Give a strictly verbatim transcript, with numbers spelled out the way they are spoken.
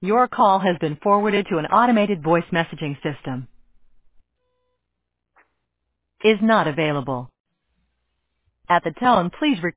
Your call has been forwarded to an automated voice messaging system. Is not available. At the tone, please record